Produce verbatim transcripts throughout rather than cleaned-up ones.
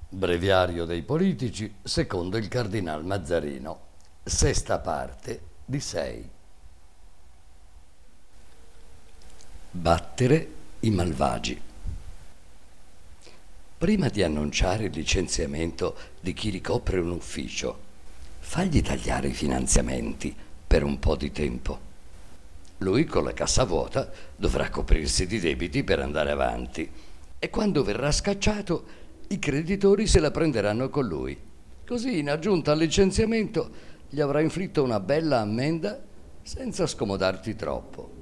Breviario dei politici secondo il cardinal Mazzarino, sesta parte di sei. Battere i malvagi. Prima di annunciare il licenziamento di chi ricopre un ufficio, fagli tagliare i finanziamenti per un po' di tempo. Lui con la cassa vuota dovrà coprirsi di debiti per andare avanti e quando verrà scacciato i creditori se la prenderanno con lui. Così, in aggiunta al licenziamento, gli avrai inflitto una bella ammenda senza scomodarti troppo.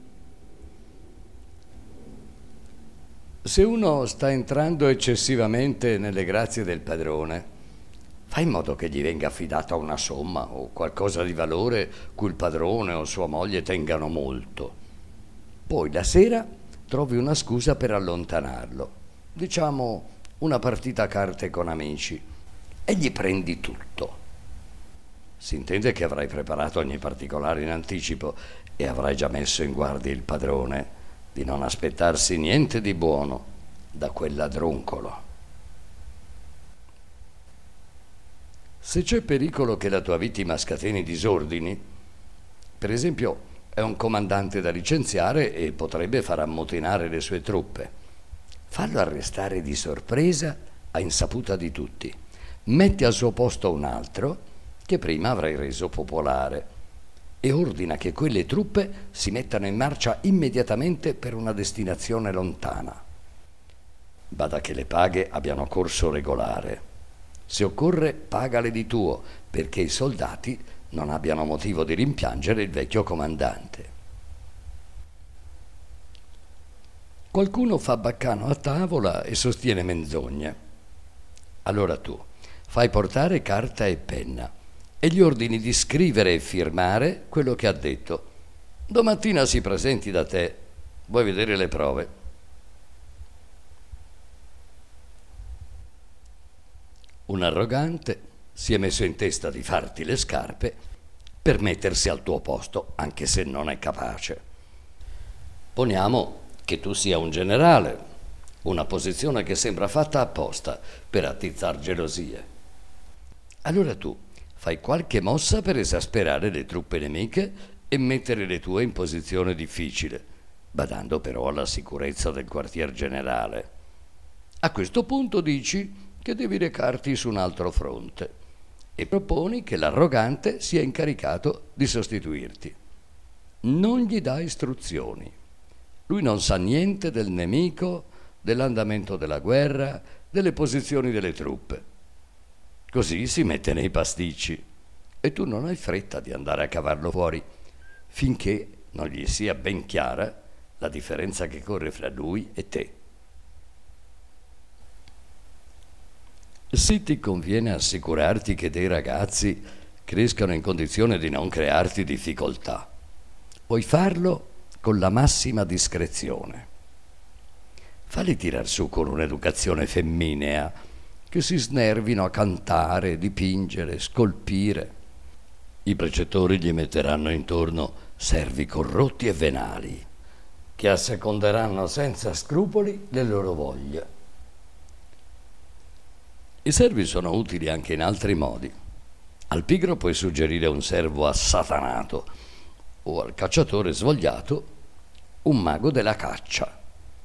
Se uno sta entrando eccessivamente nelle grazie del padrone, fai in modo che gli venga affidata una somma o qualcosa di valore cui il padrone o sua moglie tengano molto. Poi la sera trovi una scusa per allontanarlo, diciamo una partita a carte con amici, e gli prendi tutto. Si intende che avrai preparato ogni particolare in anticipo e avrai già messo in guardia il padrone di non aspettarsi niente di buono da quel ladruncolo. Se c'è pericolo che la tua vittima scateni disordini, per esempio è un comandante da licenziare e potrebbe far ammutinare le sue truppe, fallo arrestare di sorpresa a insaputa di tutti. Metti al suo posto un altro che prima avrai reso popolare e ordina che quelle truppe si mettano in marcia immediatamente per una destinazione lontana. Bada che le paghe abbiano corso regolare. Se occorre, pagale di tuo, perché i soldati non abbiano motivo di rimpiangere il vecchio comandante. Qualcuno fa baccano a tavola e sostiene menzogne. Allora tu fai portare carta e penna e gli ordini di scrivere e firmare quello che ha detto. Domattina si presenti da te, vuoi vedere le prove. Un arrogante si è messo in testa di farti le scarpe per mettersi al tuo posto, anche se non è capace. Poniamo che tu sia un generale, una posizione che sembra fatta apposta per attizzar gelosie. Allora tu fai qualche mossa per esasperare le truppe nemiche e mettere le tue in posizione difficile, badando però alla sicurezza del quartier generale. A questo punto dici che devi recarti su un altro fronte e proponi che l'arrogante sia incaricato di sostituirti. Non gli dai istruzioni. Lui non sa niente del nemico, dell'andamento della guerra, delle posizioni delle truppe. Così si mette nei pasticci e tu non hai fretta di andare a cavarlo fuori finché non gli sia ben chiara la differenza che corre fra lui e te. Se ti conviene assicurarti che dei ragazzi crescano in condizione di non crearti difficoltà, puoi farlo con la massima discrezione. Falli tirar su con un'educazione femminea, che si snervino a cantare, dipingere, scolpire. I precettori gli metteranno intorno servi corrotti e venali, che asseconderanno senza scrupoli le loro voglie. I servi sono utili anche in altri modi. Al pigro puoi suggerire un servo assatanato o al cacciatore svogliato un mago della caccia.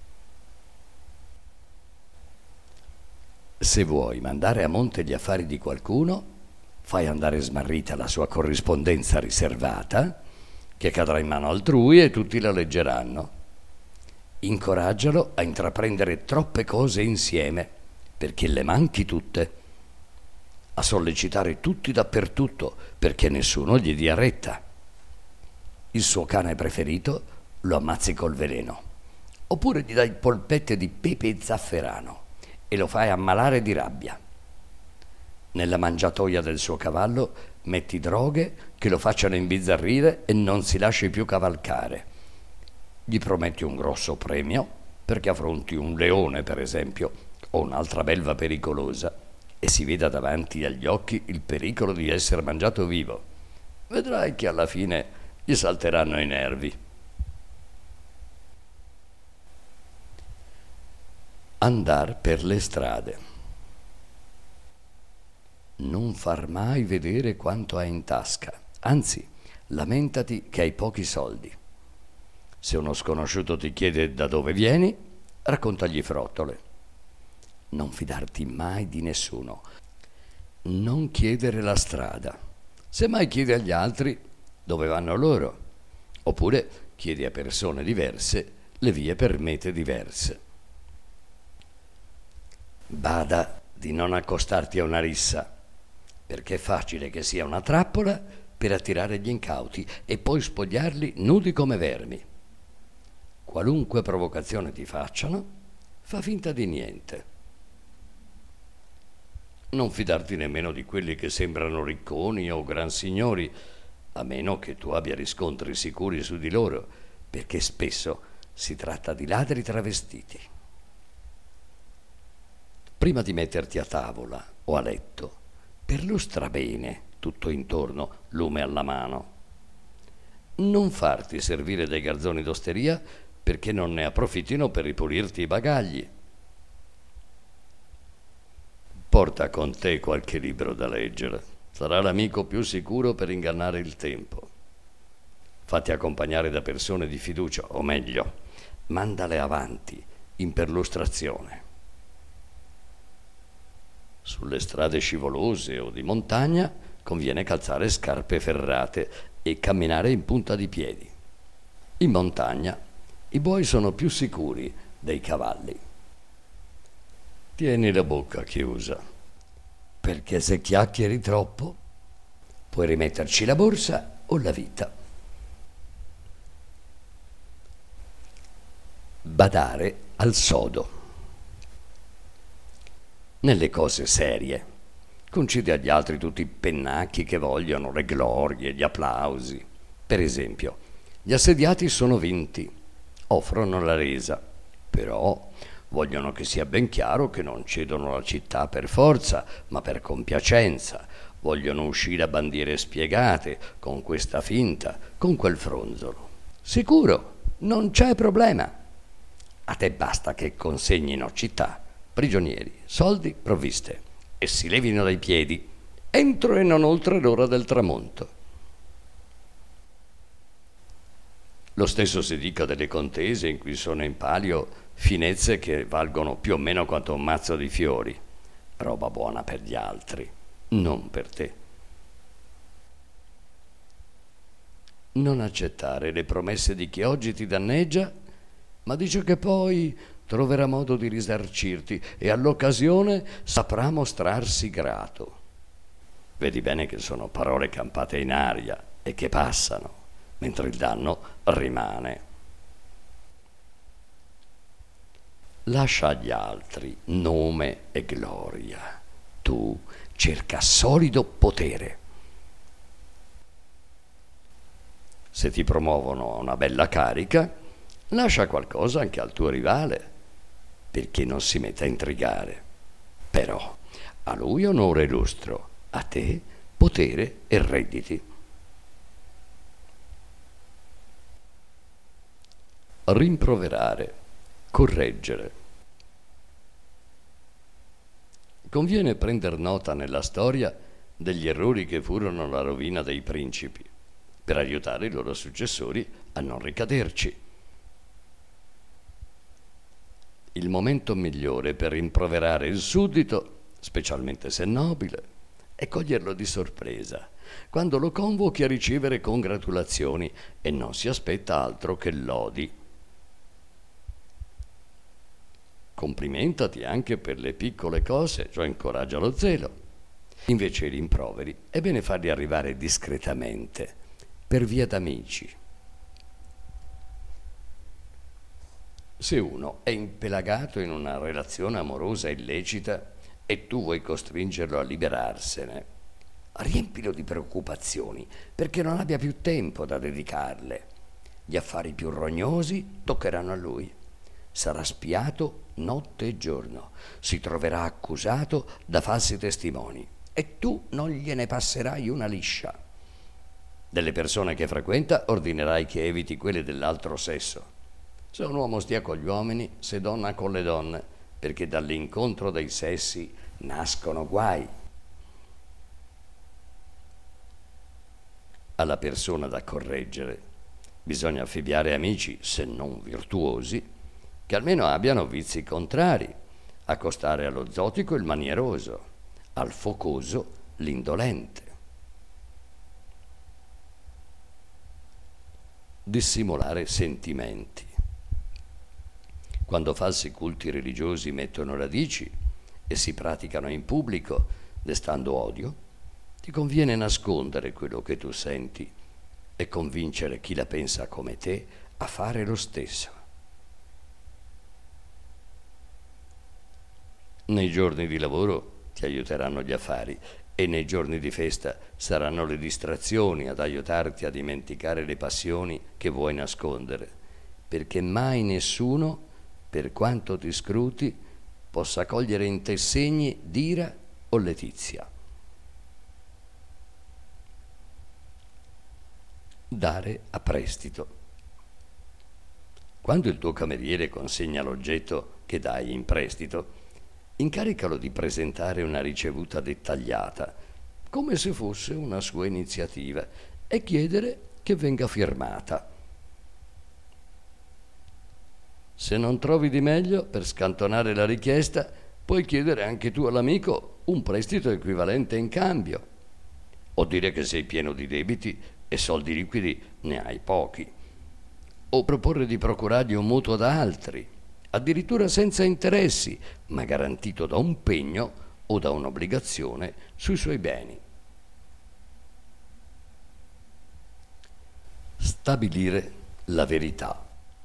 Se vuoi mandare a monte gli affari di qualcuno, fai andare smarrita la sua corrispondenza riservata, che cadrà in mano altrui e tutti la leggeranno. Incoraggialo a intraprendere troppe cose insieme, perché le manchi tutte. A sollecitare tutti dappertutto, perché nessuno gli dia retta. Il suo cane preferito lo ammazzi col veleno, oppure gli dai polpette di pepe e zafferano e lo fai ammalare di rabbia. Nella mangiatoia del suo cavallo metti droghe che lo facciano imbizzarrire e non si lasci più cavalcare. Gli prometti un grosso premio perché affronti un leone, per esempio, o un'altra belva pericolosa e si veda davanti agli occhi il pericolo di essere mangiato vivo. Vedrai che alla fine gli salteranno i nervi. Andar per le strade. Non far mai vedere quanto hai in tasca, anzi, lamentati che hai pochi soldi. Se uno sconosciuto ti chiede da dove vieni, raccontagli frottole. Non fidarti mai di nessuno. Non chiedere la strada. Se mai chiedi agli altri dove vanno loro, oppure chiedi a persone diverse le vie per mete diverse. Bada di non accostarti a una rissa, perché è facile che sia una trappola per attirare gli incauti e poi spogliarli nudi come vermi. Qualunque provocazione ti facciano, fa finta di niente. Non fidarti nemmeno di quelli che sembrano ricconi o gran signori, a meno che tu abbia riscontri sicuri su di loro, perché spesso si tratta di ladri travestiti. Prima di metterti a tavola o a letto, perlustra bene tutto intorno, lume alla mano. Non farti servire dai garzoni d'osteria perché non ne approfittino per ripulirti i bagagli. Porta con te qualche libro da leggere, sarà l'amico più sicuro per ingannare il tempo. Fatti accompagnare da persone di fiducia, o meglio, mandale avanti in perlustrazione. Sulle strade scivolose o di montagna conviene calzare scarpe ferrate e camminare in punta di piedi. In montagna i buoi sono più sicuri dei cavalli. Tieni la bocca chiusa, perché se chiacchieri troppo puoi rimetterci la borsa o la vita. Badare al sodo. Nelle cose serie, concedi agli altri tutti i pennacchi che vogliono, le glorie, gli applausi. Per esempio, gli assediati sono vinti, offrono la resa, però vogliono che sia ben chiaro che non cedono la città per forza, ma per compiacenza. Vogliono uscire a bandiere spiegate, con questa finta, con quel fronzolo. Sicuro, non c'è problema. A te basta che consegnino città, prigionieri, soldi, provviste, e si levino dai piedi entro e non oltre l'ora del tramonto. Lo stesso si dica delle contese in cui sono in palio finezze che valgono più o meno quanto un mazzo di fiori, roba buona per gli altri, non per te. Non accettare le promesse di chi oggi ti danneggia, ma dice che poi troverà modo di risarcirti e all'occasione saprà mostrarsi grato. Vedi bene che sono parole campate in aria e che passano, mentre il danno rimane. Lascia agli altri nome e gloria. Tu cerca solido potere. Se ti promuovono a una bella carica, lascia qualcosa anche al tuo rivale, perché non si metta a intrigare. Però a lui onore e lustro, a te potere e redditi. Rimproverare, correggere. Conviene prender nota nella storia degli errori che furono la rovina dei principi, per aiutare i loro successori a non ricaderci. Il momento migliore per rimproverare il suddito, specialmente se nobile, è coglierlo di sorpresa, quando lo convochi a ricevere congratulazioni e non si aspetta altro che lodi. Complimentati anche per le piccole cose, ciò incoraggia lo zelo. Invece i rimproveri è bene farli arrivare discretamente, per via d'amici. Se uno è impelagato in una relazione amorosa illecita e tu vuoi costringerlo a liberarsene, riempilo di preoccupazioni perché non abbia più tempo da dedicarle. Gli affari più rognosi toccheranno a lui. Sarà spiato notte e giorno, si troverà accusato da falsi testimoni e tu non gliene passerai una liscia. Delle persone che frequenta ordinerai che eviti quelle dell'altro sesso. Se un uomo stia con gli uomini, se donna con le donne, perché dall'incontro dei sessi nascono guai. alla persona da correggere. Bisogna affibbiare amici, se non virtuosi, che almeno abbiano vizi contrari, accostare allo zotico il manieroso, al focoso l'indolente. Dissimulare sentimenti. Quando falsi culti religiosi mettono radici e si praticano in pubblico, destando odio, ti conviene nascondere quello che tu senti e convincere chi la pensa come te a fare lo stesso. Nei giorni di lavoro ti aiuteranno gli affari e nei giorni di festa saranno le distrazioni ad aiutarti a dimenticare le passioni che vuoi nascondere, perché mai nessuno, per quanto ti scruti, possa cogliere in te segni d'ira o letizia. Dare a prestito. Quando il tuo cameriere consegna l'oggetto che dai in prestito, incaricalo di presentare una ricevuta dettagliata, come se fosse una sua iniziativa, e chiedere che venga firmata. Se non trovi di meglio, per scantonare la richiesta, puoi chiedere anche tu all'amico un prestito equivalente in cambio, o dire che sei pieno di debiti e soldi liquidi ne hai pochi, o proporre di procurargli un mutuo da altri, addirittura senza interessi, ma garantito da un pegno o da un'obbligazione sui suoi beni. Stabilire la verità.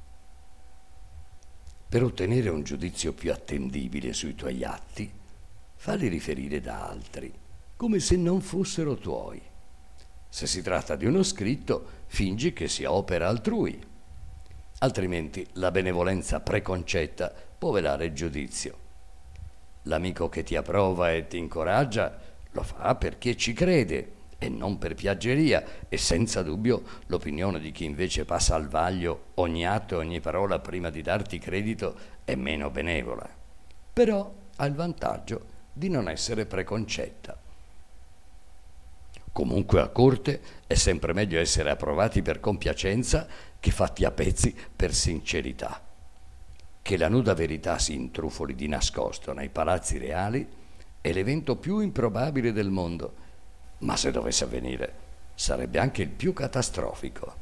Per ottenere un giudizio più attendibile sui tuoi atti, falli riferire da altri, come se non fossero tuoi. Se si tratta di uno scritto, fingi che sia opera altrui. Altrimenti la benevolenza preconcetta può velare il giudizio. L'amico che ti approva e ti incoraggia lo fa perché ci crede e non per piaggeria, e senza dubbio l'opinione di chi invece passa al vaglio ogni atto e ogni parola prima di darti credito è meno benevola. Però ha il vantaggio di non essere preconcetta. Comunque a corte è sempre meglio essere approvati per compiacenza che fatti a pezzi per sincerità. Che la nuda verità si intrufoli di nascosto nei palazzi reali è l'evento più improbabile del mondo, ma se dovesse avvenire sarebbe anche il più catastrofico.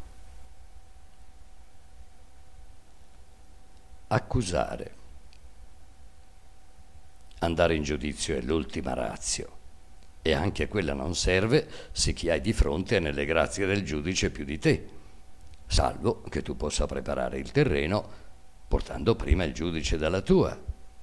Accusare. Andare in giudizio è l'ultima ratio, e anche quella non serve se chi hai di fronte è nelle grazie del giudice più di te, salvo che tu possa preparare il terreno portando prima il giudice dalla tua.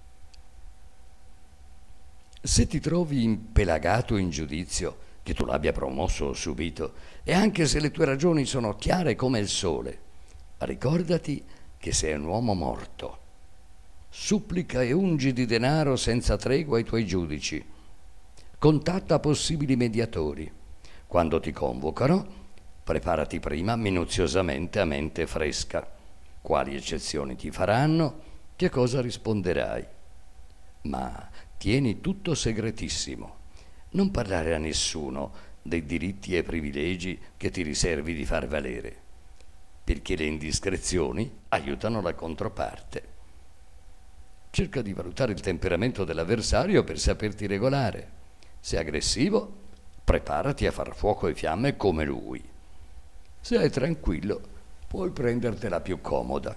Se ti trovi impelagato in giudizio, che tu l'abbia promosso o subito, e anche se le tue ragioni sono chiare come il sole, ricordati che sei un uomo morto. Supplica e ungi di denaro senza tregua i tuoi giudici. Contatta possibili mediatori. Quando ti convocano, preparati prima minuziosamente a mente fresca. Quali eccezioni ti faranno, che cosa risponderai. Ma tieni tutto segretissimo. Non parlare a nessuno dei diritti e privilegi che ti riservi di far valere, perché le indiscrezioni aiutano la controparte. Cerca di valutare il temperamento dell'avversario per saperti regolare. Se è aggressivo, preparati a far fuoco e fiamme come lui. Se è tranquillo, puoi prendertela più comoda.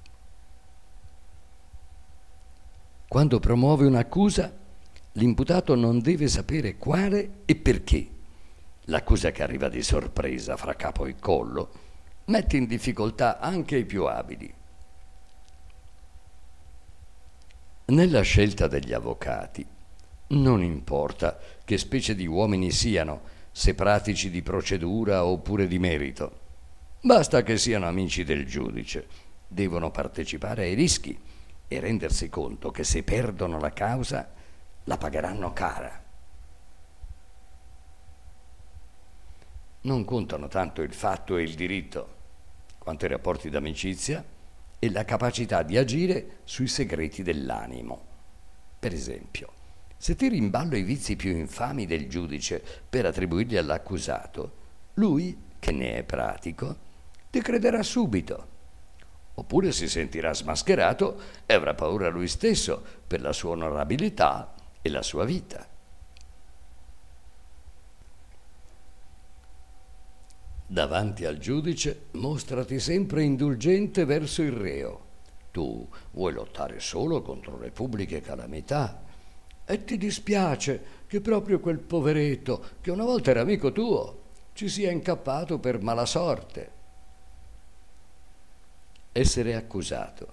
Quando promuove un'accusa, l'imputato non deve sapere quale e perché. L'accusa che arriva di sorpresa fra capo e collo mette in difficoltà anche i più abili. Nella scelta degli avvocati non importa che specie di uomini siano, se pratici di procedura oppure di merito. Basta che siano amici del giudice. Devono partecipare ai rischi e rendersi conto che se perdono la causa la pagheranno cara. Non contano tanto il fatto e il diritto, quanto i rapporti d'amicizia e la capacità di agire sui segreti dell'animo. Per esempio, se tiri in ballo i vizi più infami del giudice per attribuirli all'accusato, lui che ne è pratico, ti crederà subito. Oppure si sentirà smascherato e avrà paura lui stesso per la sua onorabilità e la sua vita. Davanti al giudice mostrati sempre indulgente verso il reo. Tu vuoi lottare solo contro le pubbliche calamità e ti dispiace che proprio quel poveretto, che una volta era amico tuo, ci sia incappato per mala sorte. Essere accusato.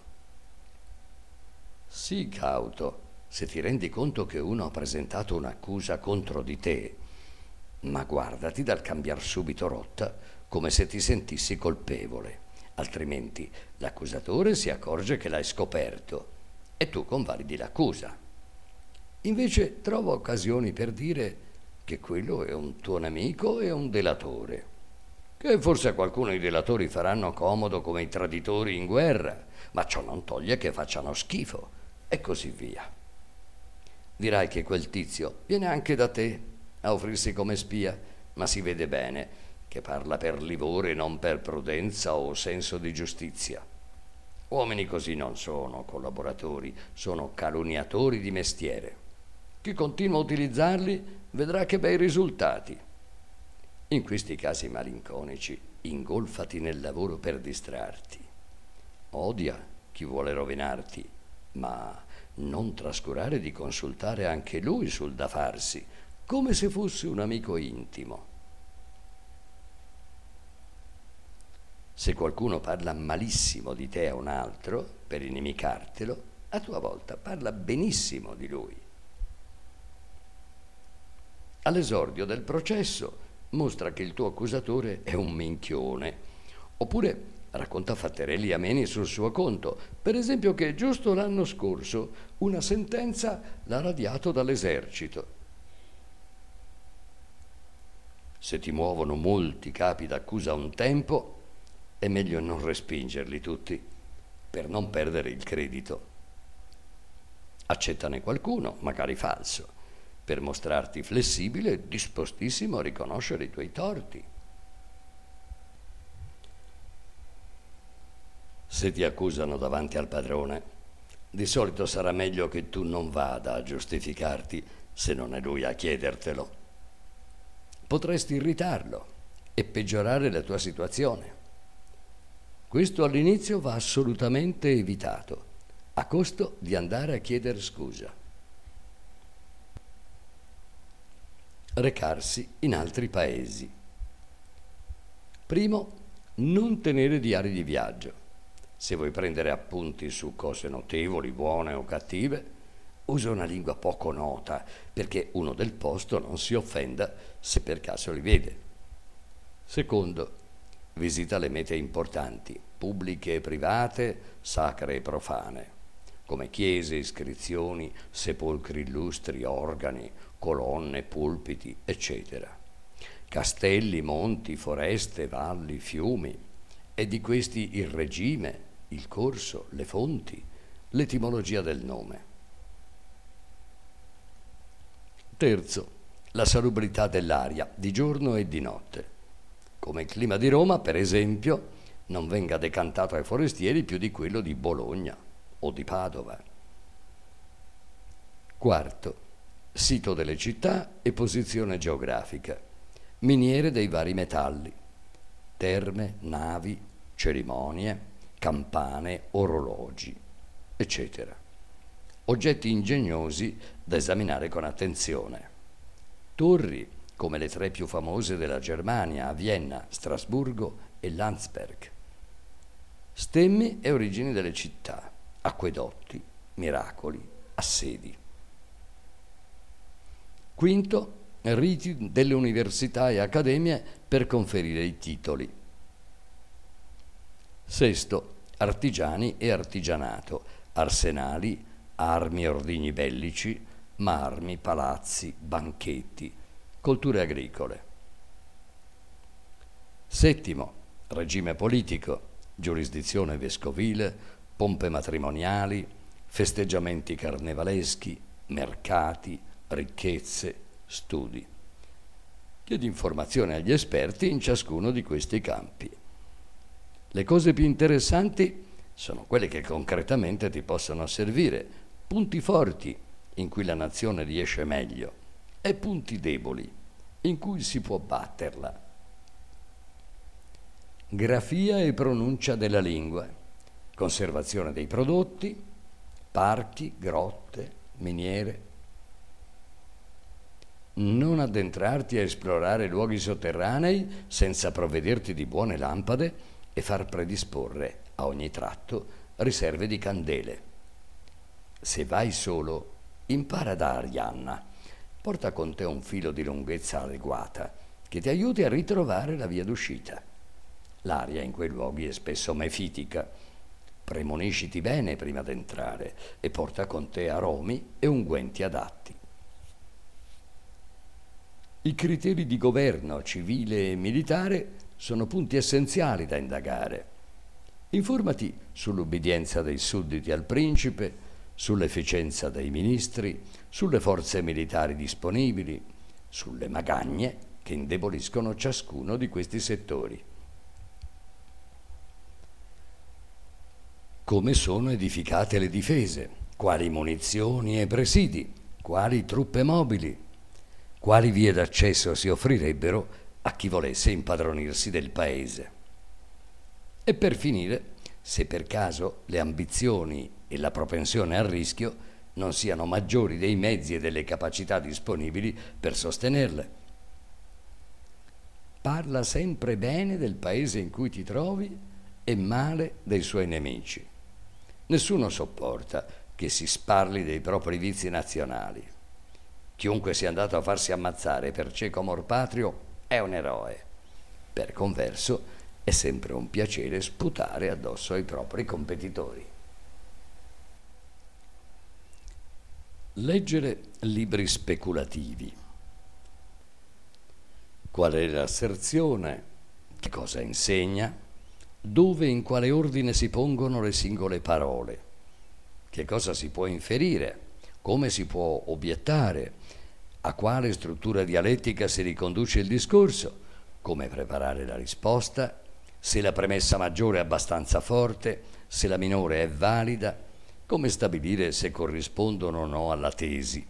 Sii cauto se ti rendi conto che uno ha presentato un'accusa contro di te, ma guardati dal cambiar subito rotta come se ti sentissi colpevole, altrimenti l'accusatore si accorge che l'hai scoperto e tu convalidi l'accusa. Invece trova occasioni per dire che quello è un tuo nemico e un delatore, che forse a qualcuno i delatori faranno comodo come i traditori in guerra, ma ciò non toglie che facciano schifo, e così via. Dirai che quel tizio viene anche da te a offrirsi come spia, ma si vede bene che parla per livore, non per prudenza o senso di giustizia. Uomini così non sono collaboratori, sono calunniatori di mestiere. Chi continua a utilizzarli vedrà che bei risultati. In questi casi malinconici, ingolfati nel lavoro per distrarti. Odia chi vuole rovinarti, ma non trascurare di consultare anche lui sul da farsi, come se fosse un amico intimo. Se qualcuno parla malissimo di te a un altro, per inimicartelo, a tua volta parla benissimo di lui. All'esordio del processo mostra che il tuo accusatore è un minchione, oppure racconta fatterelli ameni sul suo conto, per esempio che giusto l'anno scorso una sentenza l'ha radiato dall'esercito. Se ti muovono molti capi d'accusa a un tempo, è meglio non respingerli tutti, per non perdere il credito. Accettane qualcuno, magari falso, per mostrarti flessibile e dispostissimo a riconoscere i tuoi torti. Se ti accusano davanti al padrone, di solito sarà meglio che tu non vada a giustificarti se non è lui a chiedertelo. Potresti irritarlo e peggiorare la tua situazione. Questo all'inizio va assolutamente evitato, a costo di andare a chiedere scusa. Recarsi in altri paesi. Primo, non tenere diari di viaggio. Se vuoi prendere appunti su cose notevoli, buone o cattive, usa una lingua poco nota, perché uno del posto non si offenda se per caso li vede. Secondo, visita le mete importanti, pubbliche e private, sacre e profane, come chiese, iscrizioni, sepolcri illustri, organi, colonne, pulpiti, eccetera. Castelli, monti, foreste, valli, fiumi, e di questi il regime, il corso, le fonti, l'etimologia del nome. Terzo, la salubrità dell'aria, di giorno e di notte. Come il clima di Roma, per esempio, non venga decantato ai forestieri più di quello di Bologna o di Padova. Quarto, sito delle città e posizione geografica, miniere dei vari metalli, terme, navi, cerimonie, campane, orologi, eccetera. Oggetti ingegnosi da esaminare con attenzione. Torri, come le tre più famose della Germania, a Vienna, Strasburgo e Landsberg. Stemmi e origini delle città, acquedotti, miracoli, assedi. Quinto, riti delle università e accademie per conferire i titoli. Sesto, artigiani e artigianato, arsenali, armi e ordigni bellici, marmi, palazzi, banchetti, colture agricole. Settimo, regime politico, giurisdizione vescovile, pompe matrimoniali, festeggiamenti carnevaleschi, mercati, ricchezze, studi. Chiedi informazioni agli esperti in ciascuno di questi campi. Le cose più interessanti sono quelle che concretamente ti possono servire, punti forti in cui la nazione riesce meglio e punti deboli in cui si può batterla. Grafia e pronuncia della lingua, conservazione dei prodotti, parchi, grotte, miniere. Non addentrarti a esplorare luoghi sotterranei senza provvederti di buone lampade e far predisporre a ogni tratto riserve di candele. Se vai solo, impara da Arianna. Porta con te un filo di lunghezza adeguata che ti aiuti a ritrovare la via d'uscita. L'aria in quei luoghi è spesso mefitica. Premonisciti bene prima d'entrare e porta con te aromi e unguenti adatti. I criteri di governo civile e militare sono punti essenziali da indagare. Informati sull'ubbidienza dei sudditi al principe, sull'efficienza dei ministri, sulle forze militari disponibili, sulle magagne che indeboliscono ciascuno di questi settori. Come sono edificate le difese, quali munizioni e presidi, quali truppe mobili, quali vie d'accesso si offrirebbero a chi volesse impadronirsi del paese. E per finire, se per caso le ambizioni e la propensione al rischio non siano maggiori dei mezzi e delle capacità disponibili per sostenerle. Parla sempre bene del paese in cui ti trovi e male dei suoi nemici. Nessuno sopporta che si sparli dei propri vizi nazionali. Chiunque sia andato a farsi ammazzare per cieco amor patrio è un eroe. Per converso, è sempre un piacere sputare addosso ai propri competitori. Leggere libri speculativi. Qual è l'asserzione? Che cosa insegna? Dove e in quale ordine si pongono le singole parole? Che cosa si può inferire? Come si può obiettare? A quale struttura dialettica si riconduce il discorso? Come preparare la risposta? Se la premessa maggiore è abbastanza forte? Se la minore è valida? Come stabilire se corrispondono o no alla tesi?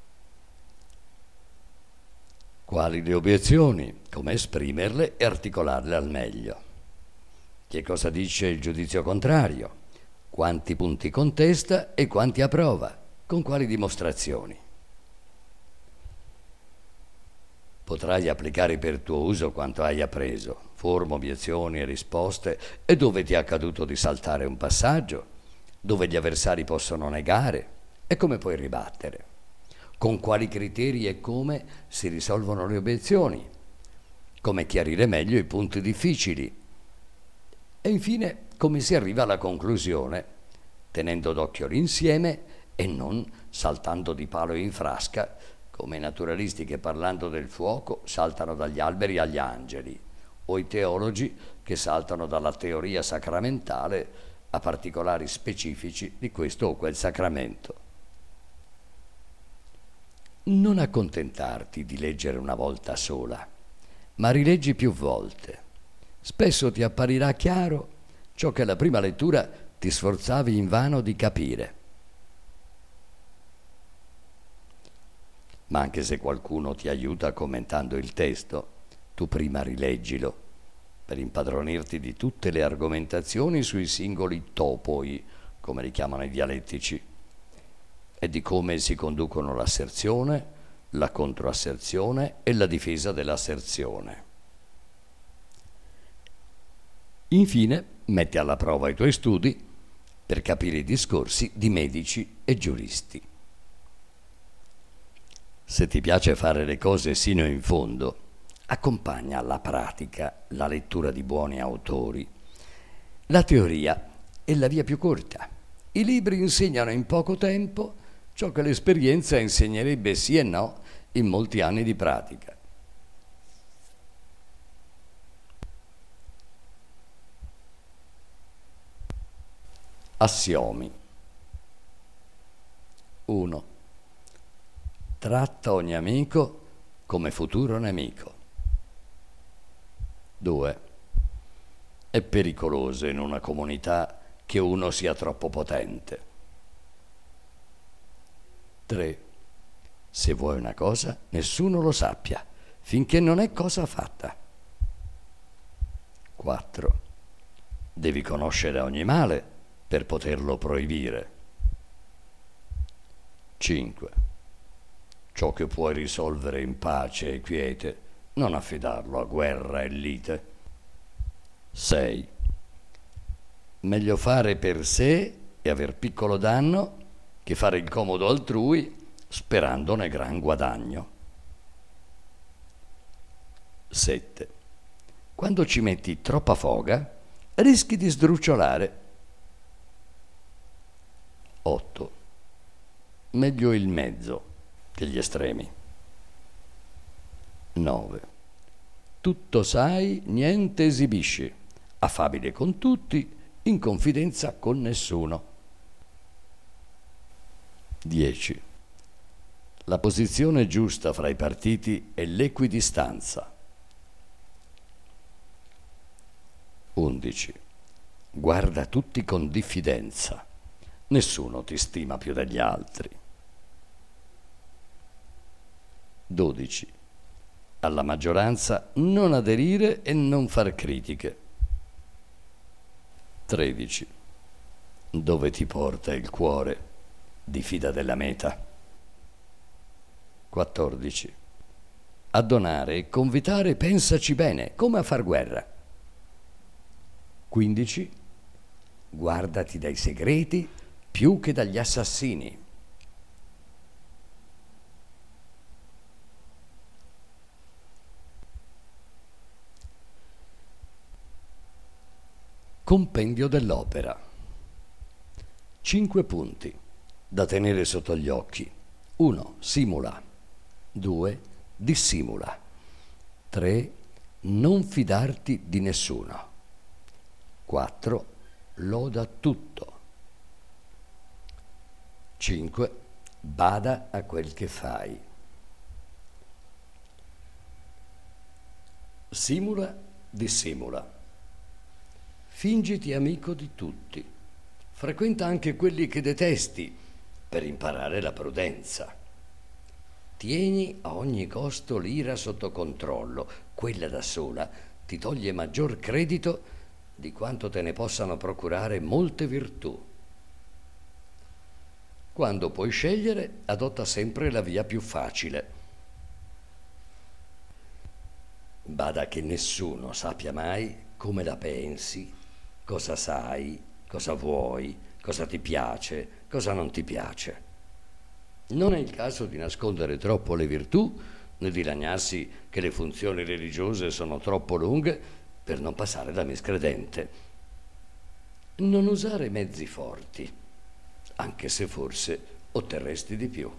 Quali le obiezioni? Come esprimerle e articolarle al meglio? Che cosa dice il giudizio contrario? Quanti punti contesta e quanti approva? Con quali dimostrazioni? Potrai applicare per tuo uso quanto hai appreso, forme, obiezioni e risposte, e dove ti è accaduto di saltare un passaggio, dove gli avversari possono negare e come puoi ribattere, con quali criteri e come si risolvono le obiezioni, come chiarire meglio i punti difficili e infine come si arriva alla conclusione, tenendo d'occhio l'insieme e non saltando di palo in frasca come i naturalisti che parlando del fuoco saltano dagli alberi agli angeli, o i teologi che saltano dalla teoria sacramentale a particolari specifici di questo o quel sacramento. Non accontentarti di leggere una volta sola, ma rileggi più volte. Spesso ti apparirà chiaro ciò che alla prima lettura ti sforzavi invano di capire. Ma anche se qualcuno ti aiuta commentando il testo, tu prima rileggilo per impadronirti di tutte le argomentazioni sui singoli topoi, come li chiamano i dialettici, e di come si conducono l'asserzione, la controasserzione e la difesa dell'asserzione. Infine, metti alla prova i tuoi studi per capire i discorsi di medici e giuristi. Se ti piace fare le cose sino in fondo, accompagna alla pratica la lettura di buoni autori. La teoria è la via più corta. I libri insegnano in poco tempo ciò che l'esperienza insegnerebbe sì e no in molti anni di pratica. Assiomi. uno. Tratta ogni amico come futuro nemico. due. È pericoloso in una comunità che uno sia troppo potente. tre. Se vuoi una cosa, nessuno lo sappia, finché non è cosa fatta. quattro. Devi conoscere ogni male per poterlo proibire. cinque. Ciò che puoi risolvere in pace e quiete, non affidarlo a guerra e lite. sei. Meglio fare per sé e aver piccolo danno che fare il comodo altrui sperandone gran guadagno. sette. Quando ci metti troppa foga, rischi di sdrucciolare. otto. Meglio il mezzo che gli estremi. nove. Tutto sai, niente esibisci, affabile con tutti, in confidenza con nessuno. dieci. La posizione giusta fra i partiti è l'equidistanza. undici. Guarda tutti con diffidenza. Nessuno ti stima più degli altri. dodici. Alla maggioranza non aderire e non far critiche. tredici. Dove ti porta il cuore, diffida della meta. quattordici. A donare e convitare pensaci bene, come a far guerra. quindici. Guardati dai segreti più che dagli assassini. Compendio dell'opera. Cinque punti da tenere sotto gli occhi. uno. Simula. due. Dissimula. tre. Non fidarti di nessuno. quattro. Loda tutto. cinque. Bada a quel che fai. Simula, dissimula. Fingiti amico di tutti. Frequenta anche quelli che detesti per imparare la prudenza. Tieni a ogni costo l'ira sotto controllo. Quella da sola ti toglie maggior credito di quanto te ne possano procurare molte virtù. Quando puoi scegliere, adotta sempre la via più facile. Bada che nessuno sappia mai come la pensi, cosa sai, cosa vuoi, cosa ti piace, cosa non ti piace. Non è il caso di nascondere troppo le virtù, né di lagnarsi che le funzioni religiose sono troppo lunghe per non passare da miscredente. Non usare mezzi forti, anche se forse otterresti di più.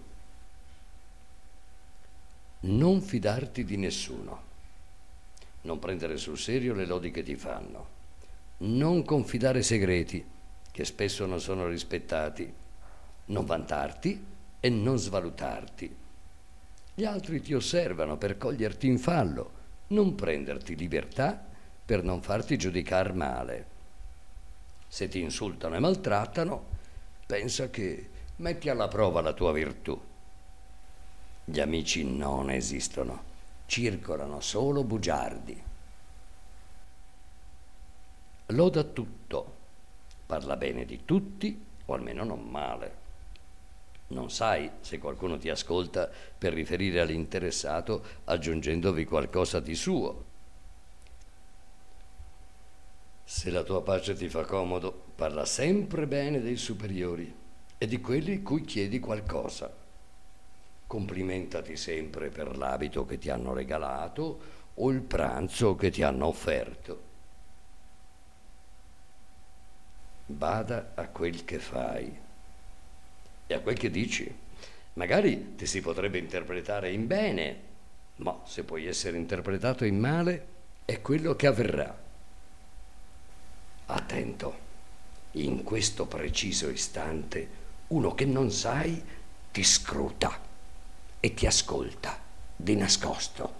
Non fidarti di nessuno. Non prendere sul serio le lodi che ti fanno. Non confidare segreti, che spesso non sono rispettati. Non vantarti e non svalutarti. Gli altri ti osservano per coglierti in fallo. Non prenderti libertà per non farti giudicar male. Se ti insultano e maltrattano, pensa che metti alla prova la tua virtù. Gli amici non esistono, circolano solo bugiardi. Loda tutto, parla bene di tutti, o almeno non male. Non sai se qualcuno ti ascolta per riferire all'interessato aggiungendovi qualcosa di suo. Se la tua pace ti fa comodo, parla sempre bene dei superiori e di quelli cui chiedi qualcosa. Complimentati sempre per l'abito che ti hanno regalato o il pranzo che ti hanno offerto. Bada a quel che fai e a quel che dici. Magari ti si potrebbe interpretare in bene, ma se puoi essere interpretato in male, è quello che avverrà. Attento, in questo preciso istante uno che non sai ti scruta e ti ascolta di nascosto.